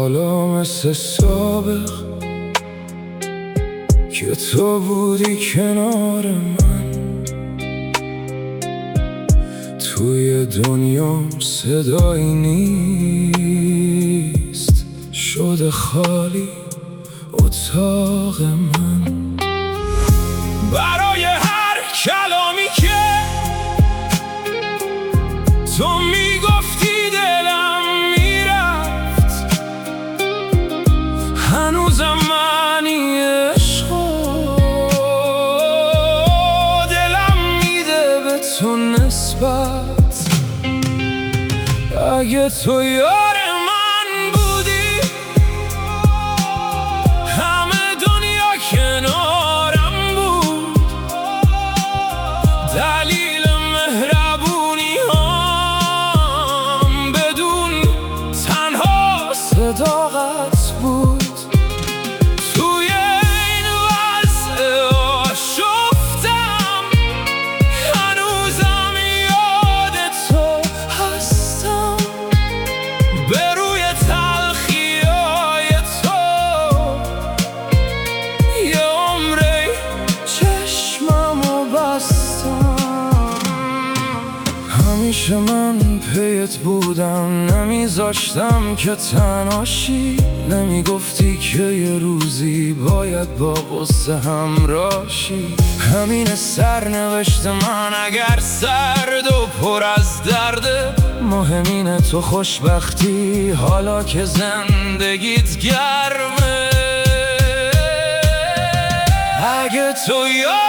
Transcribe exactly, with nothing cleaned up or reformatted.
حالا مثل سابق که تو بودی کنار من، توی دنیام صدایی نیست، شده خالی اتاق من. برای هر کلامی که تو میگفتی دلم میرفت، هنوزم معنی عشقو دلم میده به تو نسبت. اگه تو یار من بودی، همه دنیا کنارم بود. دلیل مهربونی هم بدون تنها صداقت بود. توی این وضع آشفتم، هنوزم یاد تو هستم. به روی تلخیای تو یه عمره چشممو بستم. همیشه من پیت بودم، نمیذاشتم که تنهاشی. نمیگفتی که یه روزی باید با غصه همراشی. همین سرنوشت من اگر سرد و پر از درده، مهمینه تو خوشبختی حالا که زندگیت گرمه. اگه تو یا